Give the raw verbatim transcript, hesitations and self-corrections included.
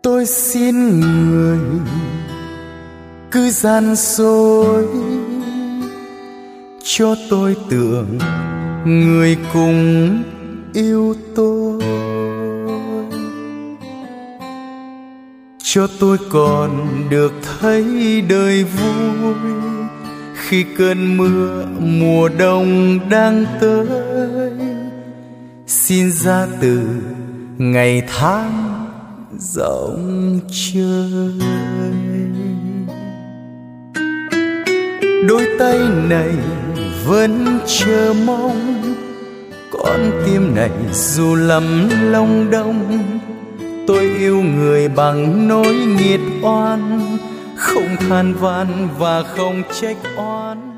Tôi xin người cứ gian dối, cho tôi tưởng người cùng yêu tôi, cho tôi còn được thấy đời vui khi cơn mưa mùa đông đang tới. Xin ra từ ngày tháng rộng trời, đôi tay này vẫn chờ mong, con tim này dù lắm long đong. Tôi yêu người bằng nỗi nghiệt oan, không than van và không trách oan.